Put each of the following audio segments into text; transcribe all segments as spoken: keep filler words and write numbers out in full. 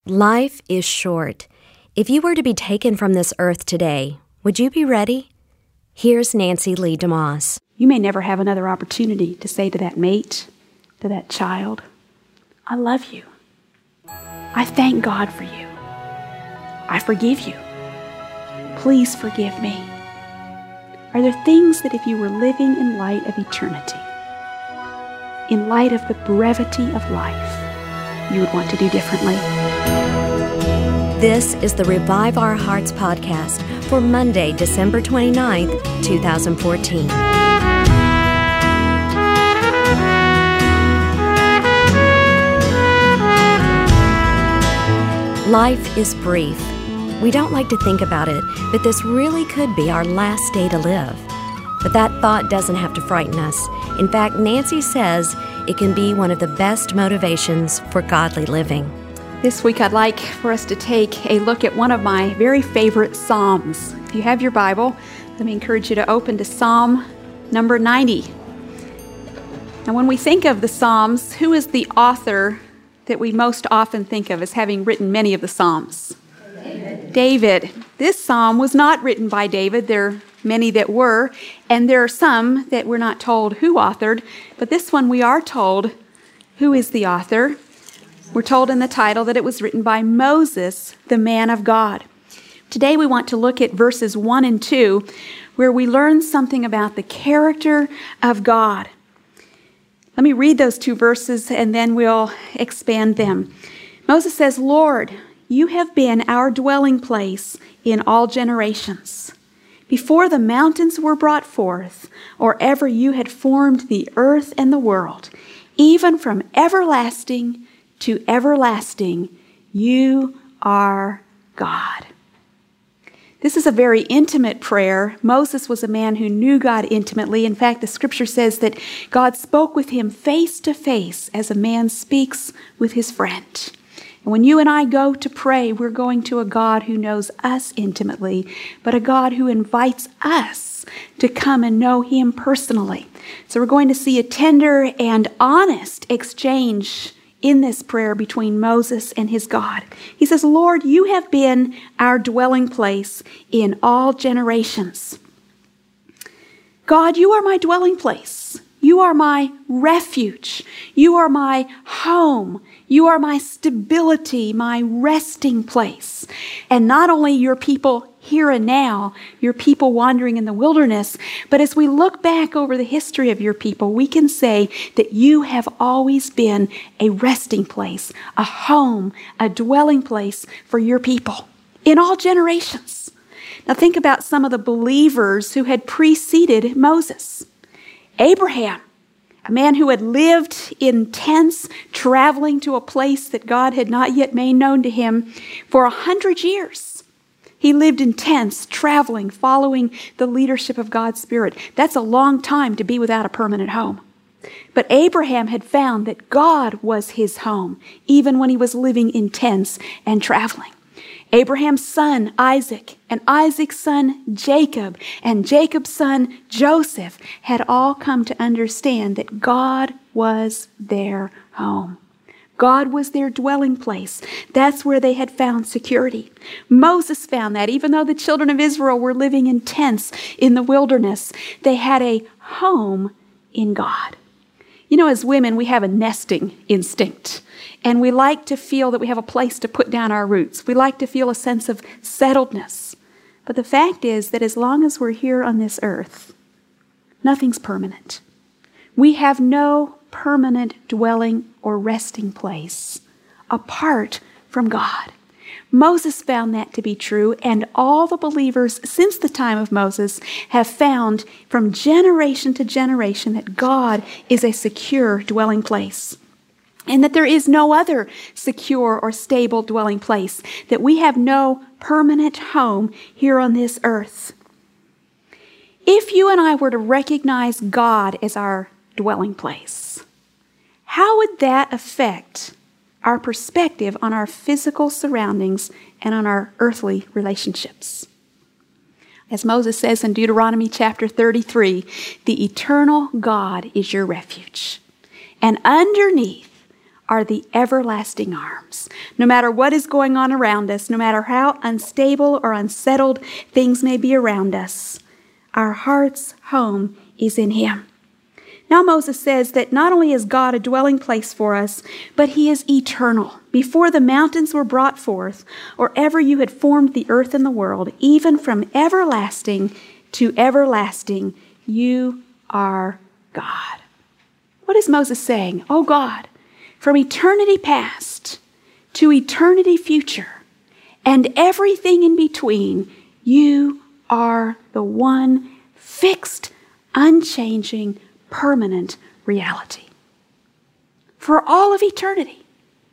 Life is short. If you were to be taken from this earth today, would you be ready? Here's Nancy Lee DeMoss. You may never have another opportunity to say to that mate, to that child, I love you. I thank God for you. I forgive you. Please forgive me. Are there things that if you were living in light of eternity, in light of the brevity of life, you would want to do differently? This is the Revive Our Hearts podcast for Monday, December twenty-ninth, twenty fourteen. Life is brief. We don't like to think about it, but this really could be our last day to live. But that thought doesn't have to frighten us. In fact, Nancy says it can be one of the best motivations for godly living. This week I'd like for us to take a look at one of my very favorite Psalms. If you have your Bible, let me encourage you to open to Psalm number ninety. Now when we think of the Psalms, who is the author that we most often think of as having written many of the Psalms? David. David. This psalm was not written by David. There are many that were, and there are some that we're not told who authored, but this one we are told who is the author. We're told in the title that it was written by Moses, the man of God. Today we want to look at verses one and two, where we learn something about the character of God. Let me read those two verses and then we'll expand them. Moses says, Lord, you have been our dwelling place in all generations. Before the mountains were brought forth, or ever you had formed the earth and the world, even from everlasting to everlasting, you are God. This is a very intimate prayer. Moses was a man who knew God intimately. In fact, the scripture says that God spoke with him face to face as a man speaks with his friend. And when you and I go to pray, we're going to a God who knows us intimately, but a God who invites us to come and know him personally. So we're going to see a tender and honest exchange in this prayer between Moses and his God. He says, Lord, you have been our dwelling place in all generations. God, you are my dwelling place. You are my refuge. You are my home. You are my stability, my resting place. And not only your people here and now, your people wandering in the wilderness, but as we look back over the history of your people, we can say that you have always been a resting place, a home, a dwelling place for your people in all generations. Now think about some of the believers who had preceded Moses. Abraham, a man who had lived in tents, traveling to a place that God had not yet made known to him for a hundred years. He lived in tents, traveling, following the leadership of God's Spirit. That's a long time to be without a permanent home. But Abraham had found that God was his home, even when he was living in tents and traveling. Abraham's son, Isaac, and Isaac's son, Jacob, and Jacob's son, Joseph, had all come to understand that God was their home. God was their dwelling place. That's where they had found security. Moses found that even though the children of Israel were living in tents in the wilderness, they had a home in God. You know, as women, we have a nesting instinct. And we like to feel that we have a place to put down our roots. We like to feel a sense of settledness. But the fact is that as long as we're here on this earth, nothing's permanent. We have no permanent dwelling or resting place apart from God. Moses found that to be true, and all the believers since the time of Moses have found from generation to generation that God is a secure dwelling place. And that there is no other secure or stable dwelling place, that we have no permanent home here on this earth. If you and I were to recognize God as our dwelling place, how would that affect our perspective on our physical surroundings and on our earthly relationships? As Moses says in Deuteronomy chapter thirty-three, the eternal God is your refuge. And underneath are the everlasting arms. No matter what is going on around us, no matter how unstable or unsettled things may be around us, our heart's home is in Him. Now Moses says that not only is God a dwelling place for us, but He is eternal. Before the mountains were brought forth, or ever you had formed the earth and the world, even from everlasting to everlasting, you are God. What is Moses saying? Oh God, from eternity past to eternity future, and everything in between, you are the one fixed, unchanging, permanent reality. For all of eternity.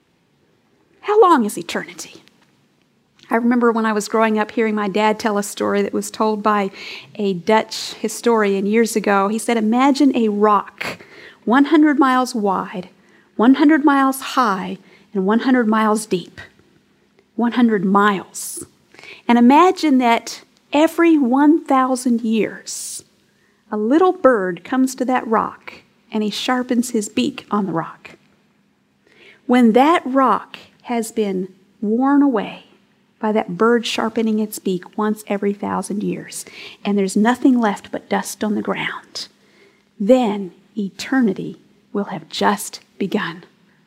How long is eternity? I remember when I was growing up hearing my dad tell a story that was told by a Dutch historian years ago. He said, imagine a rock one hundred miles wide, one hundred miles high, and one hundred miles deep. one hundred miles. And imagine that every one thousand years, a little bird comes to that rock and he sharpens his beak on the rock. When that rock has been worn away by that bird sharpening its beak once every thousand years, and there's nothing left but dust on the ground, then eternity will have just begun.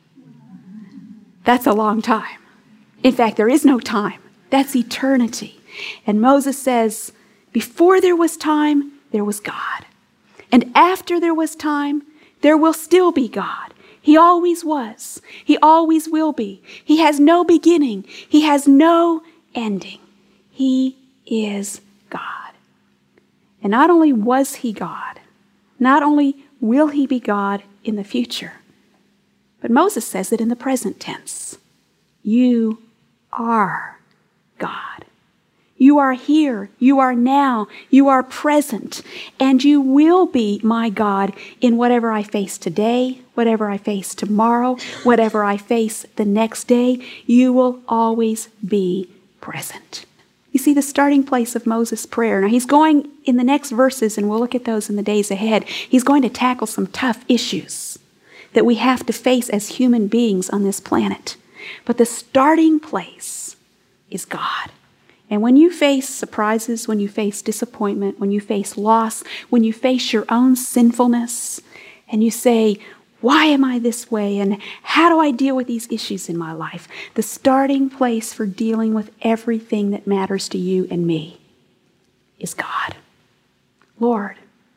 That's a long time. In fact, there is no time. That's eternity. And Moses says, before there was time, there was God. And after there was time, there will still be God. He always was. He always will be. He has no beginning. He has no ending. He is God. And not only was He God, not only will He be God in the future, but Moses says it in the present tense. You are God. You are here, you are now, you are present, and you will be my God in whatever I face today, whatever I face tomorrow, whatever I face the next day. You will always be present. You see the starting place of Moses' prayer. Now he's going in the next verses, and we'll look at those in the days ahead. He's going to tackle some tough issues that we have to face as human beings on this planet. But the starting place is God. And when you face surprises, when you face disappointment, when you face loss, when you face your own sinfulness, and you say, why am I this way? And how do I deal with these issues in my life? The starting place for dealing with everything that matters to you and me is God. Lord,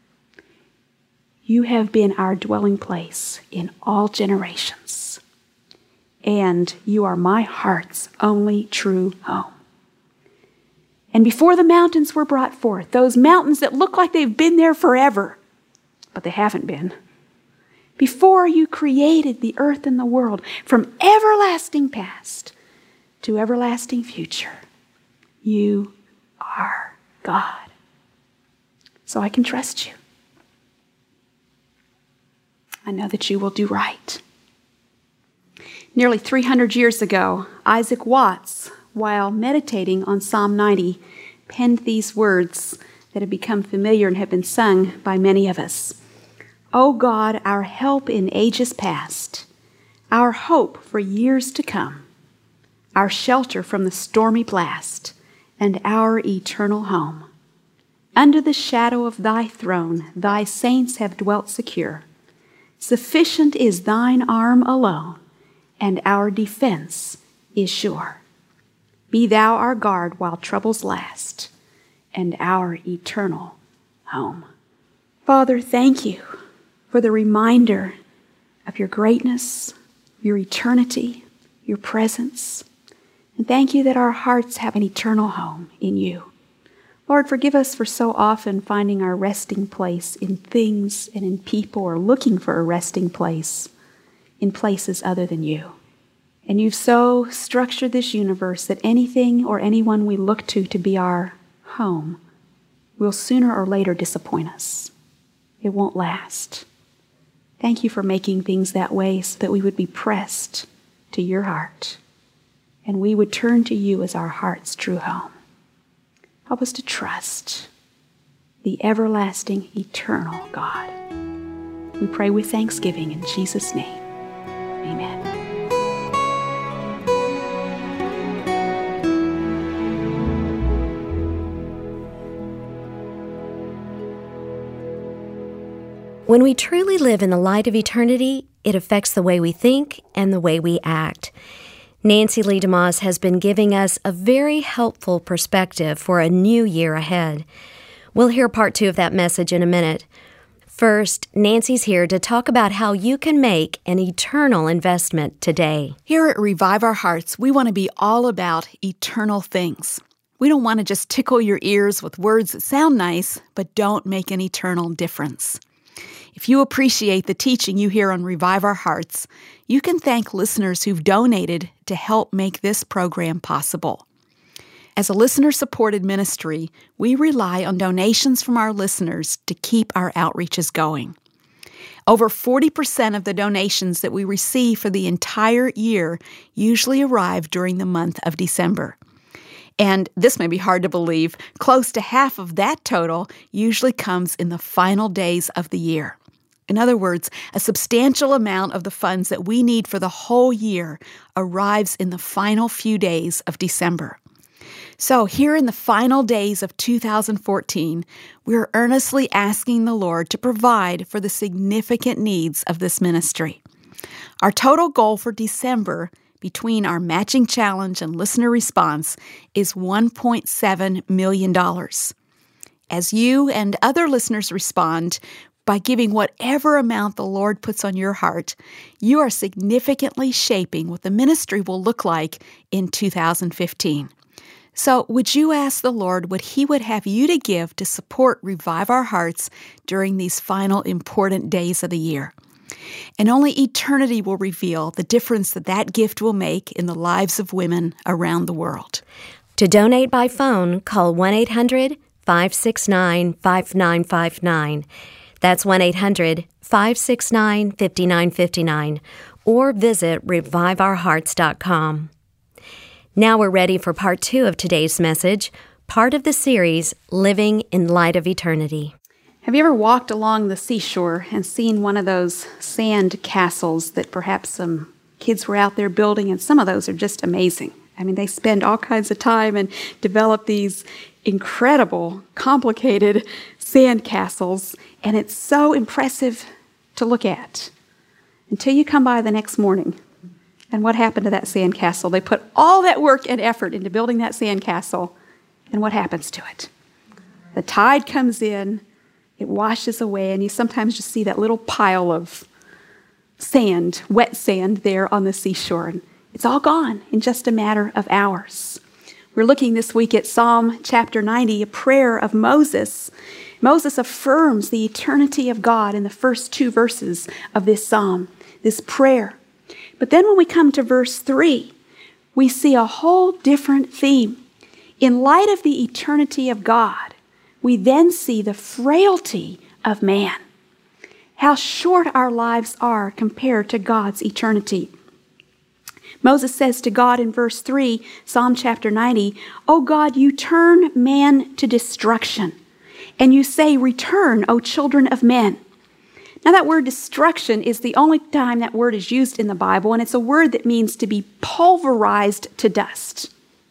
you have been our dwelling place in all generations, and you are my heart's only true home. And before the mountains were brought forth, those mountains that look like they've been there forever, but they haven't been, before you created the earth and the world, from everlasting past to everlasting future, you are God. So I can trust you. I know that you will do right. Nearly three hundred years ago, Isaac Watts, while meditating on Psalm ninety, penned these words that have become familiar and have been sung by many of us. O God, our help in ages past, our hope for years to come, our shelter from the stormy blast, and our eternal home. Under the shadow of thy throne, thy saints have dwelt secure. Sufficient is thine arm alone, and our defense is sure. Be thou our guard while troubles last, and our eternal home. Father, thank you for the reminder of your greatness, your eternity, your presence. And thank you that our hearts have an eternal home in you. Lord, forgive us for so often finding our resting place in things and in people, or looking for a resting place in places other than you. And you've so structured this universe that anything or anyone we look to to be our home will sooner or later disappoint us. It won't last. Thank you for making things that way so that we would be pressed to your heart, and we would turn to you as our heart's true home. Help us to trust the everlasting, eternal God. We pray with thanksgiving in Jesus' name. Amen. When we truly live in the light of eternity, it affects the way we think and the way we act. Nancy Lee DeMoss has been giving us a very helpful perspective for a new year ahead. We'll hear part two of that message in a minute. First, Nancy's here to talk about how you can make an eternal investment today. Here at Revive Our Hearts, we want to be all about eternal things. We don't want to just tickle your ears with words that sound nice, but don't make an eternal difference. If you appreciate the teaching you hear on Revive Our Hearts, you can thank listeners who've donated to help make this program possible. As a listener-supported ministry, we rely on donations from our listeners to keep our outreaches going. Over forty percent of the donations that we receive for the entire year usually arrive during the month of December. And this may be hard to believe, close to half of that total usually comes in the final days of the year. In other words, a substantial amount of the funds that we need for the whole year arrives in the final few days of December. So here in the final days of two thousand fourteen, we're earnestly asking the Lord to provide for the significant needs of this ministry. Our total goal for December, between our matching challenge and listener response, is one point seven million dollars. As you and other listeners respond by giving whatever amount the Lord puts on your heart, you are significantly shaping what the ministry will look like in two thousand fifteen. So would you ask the Lord what He would have you to give to support Revive Our Hearts during these final important days of the year? And only eternity will reveal the difference that that gift will make in the lives of women around the world. To donate by phone, call one eight hundred, five six nine, five nine five nine. That's one eight hundred, five six nine, five nine five nine. Or visit revive our hearts dot com. Now we're ready for part two of today's message, part of the series, Living in Light of Eternity. Have you ever walked along the seashore and seen one of those sand castles that perhaps some kids were out there building? And some of those are just amazing. I mean, they spend all kinds of time and develop these incredible, complicated sand castles, and it's so impressive to look at until you come by the next morning. And what happened to that sandcastle? They put all that work and effort into building that sandcastle, and what happens to it? The tide comes in, it washes away, and you sometimes just see that little pile of sand, wet sand there on the seashore, and it's all gone in just a matter of hours. We're looking this week at Psalm chapter ninety, a prayer of Moses. Moses affirms the eternity of God in the first two verses of this psalm, this prayer. But then when we come to verse three, we see a whole different theme. In light of the eternity of God, we then see the frailty of man, how short our lives are compared to God's eternity. Moses says to God in verse three, Psalm chapter ninety, "O God, you turn man to destruction, and you say, 'Return, O children of men.'" Now that word destruction is the only time that word is used in the Bible, and it's a word that means to be pulverized to dust,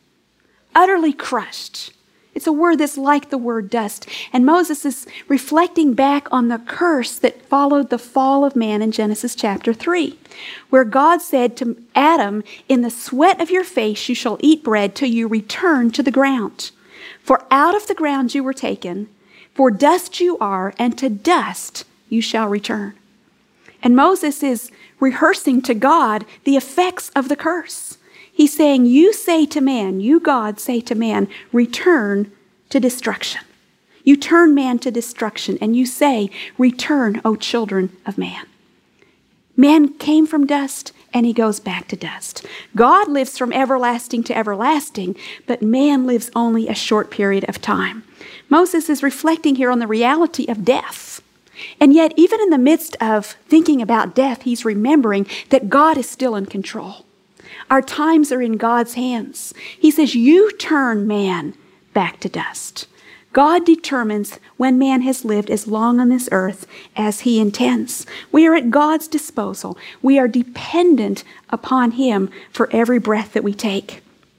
utterly crushed. It's a word that's like the word dust. And Moses is reflecting back on the curse that followed the fall of man in Genesis chapter three, where God said to Adam, "In the sweat of your face you shall eat bread till you return to the ground. For out of the ground you were taken, for dust you are, and to dust you shall return." And Moses is rehearsing to God the effects of the curse. He's saying, you say to man, you God say to man, return to destruction. You turn man to destruction, and you say, return, O children of man. Man came from dust, and he goes back to dust. God lives from everlasting to everlasting, but man lives only a short period of time. Moses is reflecting here on the reality of death. And yet, even in the midst of thinking about death, he's remembering that God is still in control. Our times are in God's hands. He says, you turn man back to dust. God determines when man has lived as long on this earth as he intends. We are at God's disposal. We are dependent upon him for every breath that we take.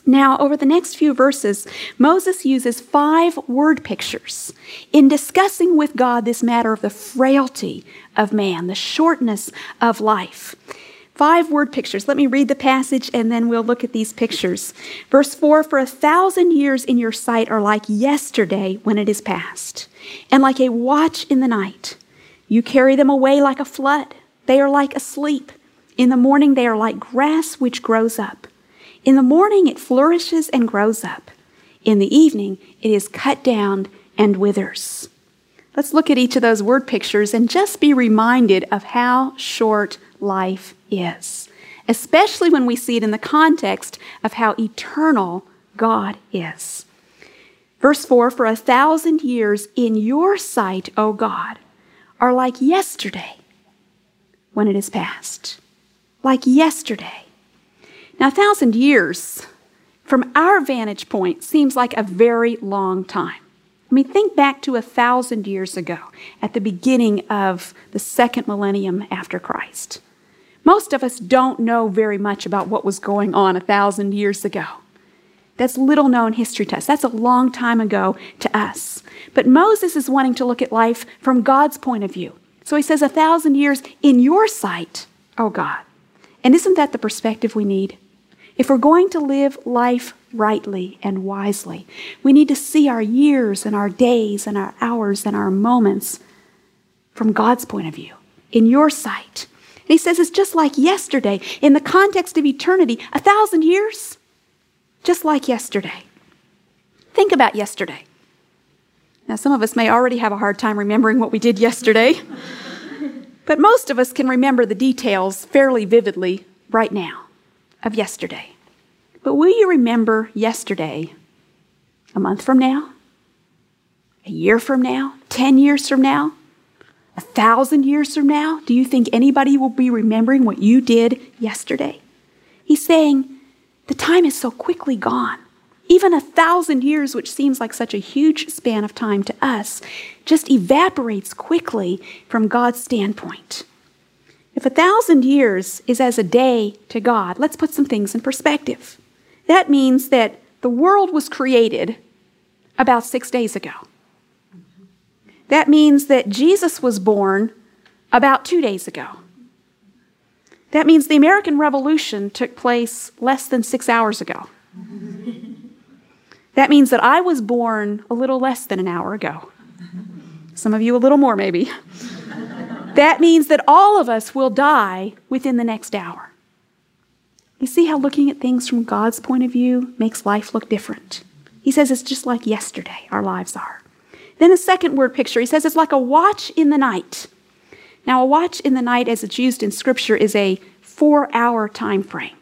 Now, over the next few verses, Moses uses five word pictures in discussing with God this matter of the frailty of man, the shortness of life. Five word pictures. Let me read the passage and then we'll look at these pictures. Verse four, for a thousand years in your sight are like yesterday when it is past, and like a watch in the night. You carry them away like a flood. They are like asleep. In the morning they are like grass which grows up. In the morning it flourishes and grows up. In the evening it is cut down and withers. Let's look at each of those word pictures and just be reminded of how short life is, especially when we see it in the context of how eternal God is. Verse four, for a thousand years in your sight, O God, are like yesterday when it is past. Like yesterday. Now, a thousand years, from our vantage point, seems like a very long time. I mean, think back to a thousand years ago, at the beginning of the second millennium after Christ. Most of us don't know very much about what was going on a thousand years ago. That's little known history to us. That's a long time ago to us. But Moses is wanting to look at life from God's point of view. So he says, a thousand years in your sight, oh God. And isn't that the perspective we need? If we're going to live life rightly and wisely, we need to see our years and our days and our hours and our moments from God's point of view, in your sight. And he says it's just like yesterday. In the context of eternity, a thousand years, just like yesterday. Think about yesterday. Now, some of us may already have a hard time remembering what we did yesterday, but most of us can remember the details fairly vividly right now of yesterday. But will you remember yesterday a month from now, a year from now, ten years from now, a thousand years from now? Do you think anybody will be remembering what you did yesterday? He's saying the time is so quickly gone. Even a thousand years, which seems like such a huge span of time to us, just evaporates quickly from God's standpoint. If a thousand years is as a day to God, let's put some things in perspective. That means that the world was created about six days ago. That means that Jesus was born about two days ago. That means the American Revolution took place less than six hours ago. That means that I was born a little less than an hour ago. Some of you a little more, maybe. That means that all of us will die within the next hour. You see how looking at things from God's point of view makes life look different. He says it's just like yesterday, our lives are. Then a second word picture, he says it's like a watch in the night. Now, a watch in the night, as it's used in Scripture, is a four-hour time frame.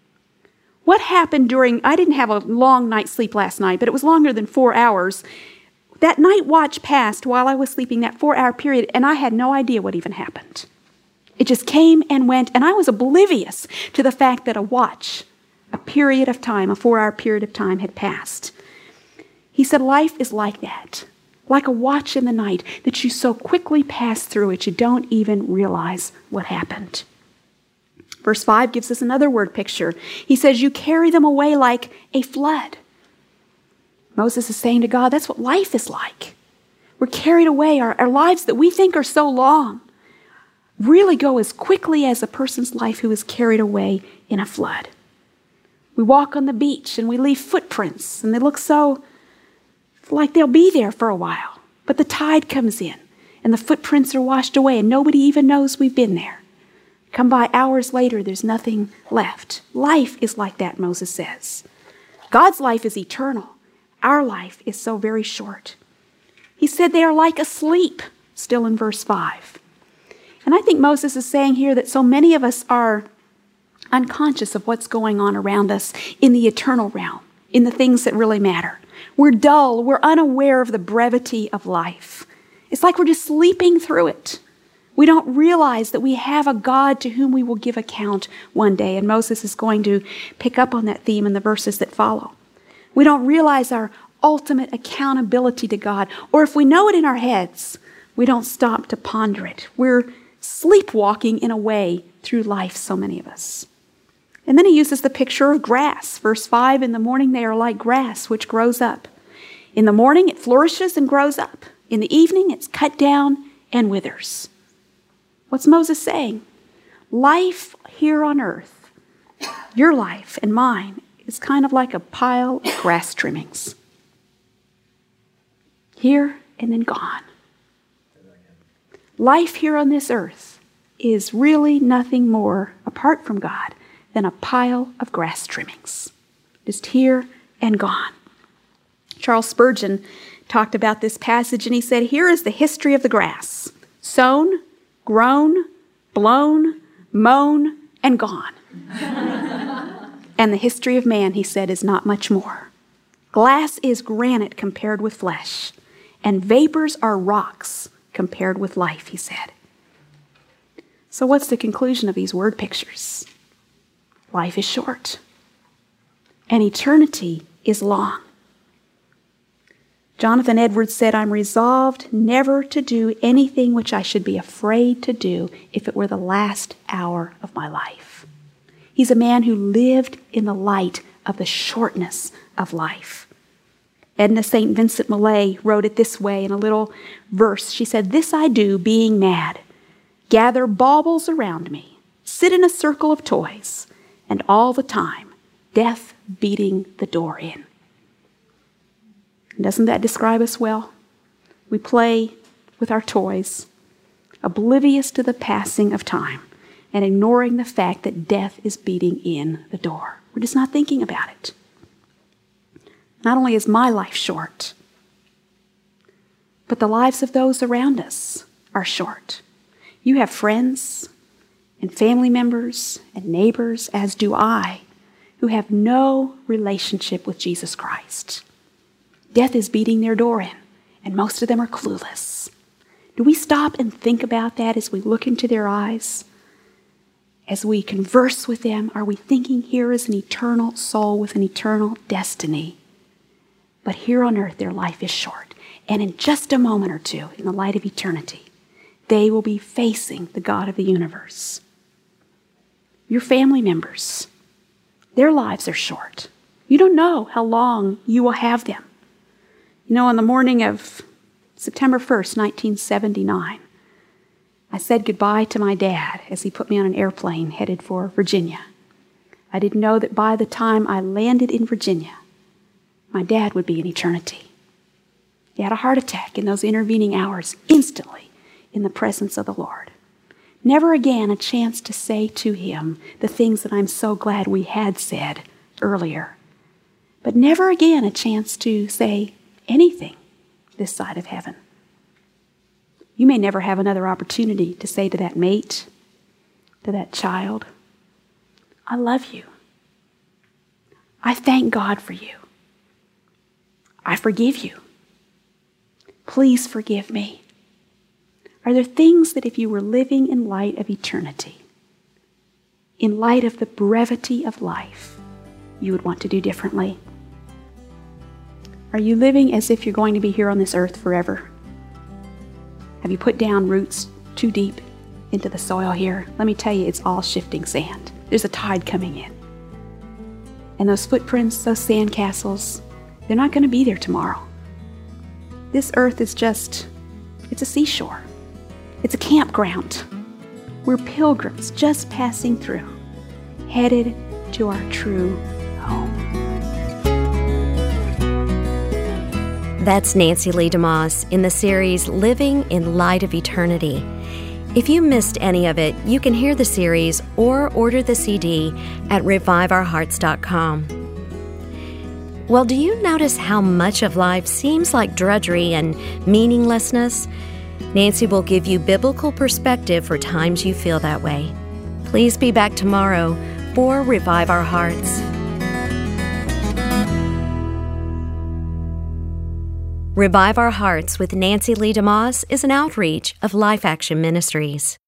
What happened during, I didn't have a long night's sleep last night, but it was longer than four hours. That night watch passed while I was sleeping, that four-hour period, and I had no idea what even happened. It just came and went, and I was oblivious to the fact that a watch, a period of time, a four-hour period of time had passed. He said life is like that, like a watch in the night, that you so quickly pass through it you don't even realize what happened. Verse five gives us another word picture. He says, you carry them away like a flood. Moses is saying to God, that's what life is like. We're carried away. Our, our lives that we think are so long really go as quickly as a person's life who is carried away in a flood. We walk on the beach and we leave footprints, and they look so like they'll be there for a while. But the tide comes in, and the footprints are washed away, and nobody even knows we've been there. Come by hours later, there's nothing left. Life is like that, Moses says. God's life is eternal. Our life is so very short. He said they are like asleep, still in verse five. And I think Moses is saying here that so many of us are unconscious of what's going on around us in the eternal realm, in the things that really matter. We're dull. We're unaware of the brevity of life. It's like we're just sleeping through it. We don't realize that we have a God to whom we will give account one day. And Moses is going to pick up on that theme in the verses that follow. We don't realize our ultimate accountability to God. Or if we know it in our heads, we don't stop to ponder it. We're sleepwalking in a way through life, so many of us. And then he uses the picture of grass. Verse five, in the morning they are like grass which grows up. In the morning it flourishes and grows up. In the evening it's cut down and withers. What's Moses saying? Life here on earth, your life and mine, is kind of like a pile of grass trimmings. Here and then gone. Life here on this earth is really nothing more, apart from God, than a pile of grass trimmings. Just here and gone. Charles Spurgeon talked about this passage and he said, here is the history of the grass. Sown, grown, blown, mown, and gone. And the history of man, he said, is not much more. Glass is granite compared with flesh, and vapors are rocks compared with life, he said. So what's the conclusion of these word pictures? Life is short, and eternity is long. Jonathan Edwards said, I'm resolved never to do anything which I should be afraid to do if it were the last hour of my life. He's a man who lived in the light of the shortness of life. Edna Saint Vincent Millay wrote it this way in a little verse. She said, this I do, being mad, gather baubles around me, sit in a circle of toys, and all the time, death beating the door in. Doesn't that describe us well? We play with our toys, oblivious to the passing of time, and ignoring the fact that death is beating in the door. We're just not thinking about it. Not only is my life short, but the lives of those around us are short. You have friends and family members and neighbors, as do I, who have no relationship with Jesus Christ. Death is beating their door in, and most of them are clueless. Do we stop and think about that as we look into their eyes? As we converse with them, are we thinking here is an eternal soul with an eternal destiny? But here on earth, their life is short. And in just a moment or two, in the light of eternity, they will be facing the God of the universe. Your family members, their lives are short. You don't know how long you will have them. You know, on the morning of September first, nineteen seventy-nine, I said goodbye to my dad as he put me on an airplane headed for Virginia. I didn't know that by the time I landed in Virginia, my dad would be in eternity. He had a heart attack in those intervening hours, instantly in the presence of the Lord. Never again a chance to say to him the things that I'm so glad we had said earlier. But never again a chance to say anything this side of heaven. You may never have another opportunity to say to that mate, to that child, I love you. I thank God for you. I forgive you. Please forgive me. Are there things that if you were living in light of eternity, in light of the brevity of life, you would want to do differently? Are you living as if you're going to be here on this earth forever? Have you put down roots too deep into the soil here? Let me tell you, it's all shifting sand. There's a tide coming in. And those footprints, those sand castles, they're not going to be there tomorrow. This earth is just, it's a seashore. It's a campground. We're pilgrims just passing through, headed to our true home. That's Nancy Lee DeMoss in the series Living in Light of Eternity. If you missed any of it, you can hear the series or order the C D at revive our hearts dot com. Well, do you notice how much of life seems like drudgery and meaninglessness? Nancy will give you biblical perspective for times you feel that way. Please be back tomorrow for Revive Our Hearts. Revive Our Hearts with Nancy Lee DeMoss is an outreach of Life Action Ministries.